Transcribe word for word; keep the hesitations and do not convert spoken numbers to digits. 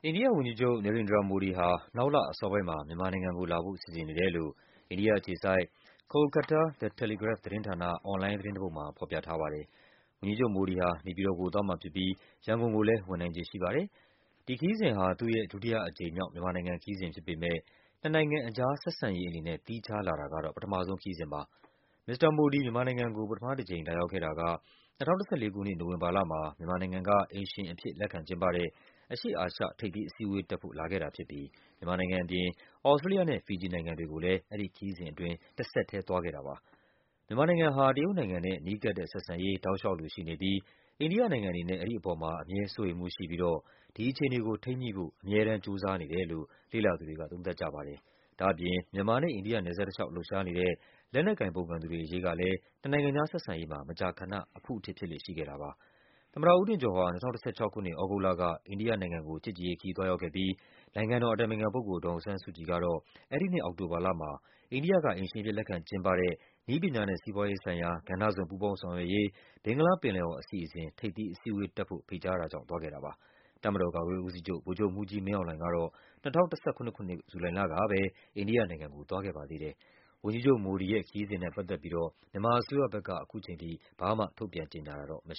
အိန္ဒိယဝန်ကြီးချုပ် Narendra Modi ဟာ နောက်လအစောပိုင်းမှာ မြန်မာနိုင်ငံကိုလာဖို့ စီစဉ်နေတယ်လို့ အိန္ဒိယအခြေစိုက် Kolkata The Telegraph သတင်းဌာန အွန်လိုင်းသတင်းတပုဒ်မှာ ဖော်ပြထားပါတယ်။ ဝန်ကြီးချုပ် Modi ဟာ နေပြည်တော်ကို သွားမှာဖြစ်ပြီး ရန်ကုန်ကိုလည်း ဝင်နိုင်ခြေရှိပါတယ်။ ဒီခရီးစဉ်ဟာ သူ့ရဲ့ ဒုတိယအကြိမ်မြောက် မြန်မာနိုင်ငံခရီးစဉ်ဖြစ်ပေမယ့် နှစ်နိုင်ငံကြား ဆက်ဆံရေးအနေနဲ့ သီးခြားလာတာကတော့ ပထမဆုံးခရီးစဉ်ပါ။ မစ္စတာ Modi မြန်မာနိုင်ငံကို ပထမတကြိမ် လာရောက်ခဲ့တာက ၂၀၁၄ ခုနှစ်၊ နိုဝင်ဘာလမှာ မြန်မာနိုင်ငံက အိမ်ရှင်အဖြစ် လက်ခံကျင်းပတဲ့ အရှေ့အာရှ ထိပ်သီးအစည်းအဝေးတက်ဖို့ လာခဲ့တာဖြစ်ပြီး မြန်မာနိုင်ငံအပြင် သြစတြေးလျနဲ့ ဖီဂျီနိုင်ငံတွေကိုလည်း အဲဒီခရီးစဉ်အတွင်း တဆက်ထဲသွားခဲ့တာပါ။ မြန်မာနိုင်ငံဟာ တရုတ်နိုင်ငံနဲ့ နီးကပ်တဲ့ဆက်ဆံရေး တောက်လျှောက်လိုရှိနေပြီး အိန္ဒိယနိုင်ငံအနေနဲ့ အဲဒီအပေါ်မှာ အမြဲစိုးရိမ်မှုရှိပြီးတော့ ဒီအခြေအနေကို ထိန်းညှိဖို့ အမြဲတမ်း ကြိုးစားနေတယ်လို့ လေ့လာသူတွေက သုံးသပ်ကြပါတယ်။ ဒါ့အပြင် မြန်မာနဲ့ အိန္ဒိယနယ်စပ်တလျှောက် လှုပ်ရှားနေတဲ့ လက်နက်ကိုင်ပုန်ကန်သူတွေအရေးကလည်း နှစ်နိုင်ငံကြားဆက်ဆံရေးမှာ မကြာခဏ အဖုအထစ် ဖြစ်လေ့ရှိခဲ့တာပါ။ သမ္မတဦးထင်ကျော်ဟာ ၂၀၁၆ ခုနှစ်၊ သြဂုတ်လက အိန္ဒိယနိုင်ငံကို ချစ်ကြည်ရေးခရီး သွားရောက်ခဲ့ပြီး နိုင်ငံတော်အတိုင်ပင်ခံပုဂ္ဂိုလ် ဒေါ်အောင်ဆန်းစုကြည်ကတော့ အဲဒီနှစ် အောက်တိုဘာလမှာ အိန္ဒိယက အိမ်ရှင်အဖြစ် လက်ခံကျင်းပတဲ့ နည်းပညာနဲ့ စီးပွားရေးဆိုင်ရာ ကဏ္ဍစုံ ပူးပေါင်းဆောင်ရွက်ရေး ဘင်္ဂလားပင်လယ်အော်အစီအစဉ် ထိပ်သီးအစည်းအဝေးတက်ဖို့ ဖိတ်ကြားတာကြောင့် သွားခဲ့တာပါ။ တပ်မတော်ကာကွယ်ရေးဦးစီးချုပ် ဗိုလ်ချုပ်မှူးကြီးမင်းအောင်လှိုင်ကတော့ ၂၀၁၇ ခုနှစ်၊ ဇူလိုင်လကပဲ အိန္ဒိယနိုင်ငံကို သွားခဲ့ပါသေးတယ်။ ဝန်ကြီးချုပ် Modi ရဲ့ ခရီးစဉ်နဲ့ပတ်သက်ပြီးတော့ မြန်မာအစိုးရဘက်က ခုချိန်ထိ ဘာမှ ထုတ်ပြန်ကြေညာတာတော့ မ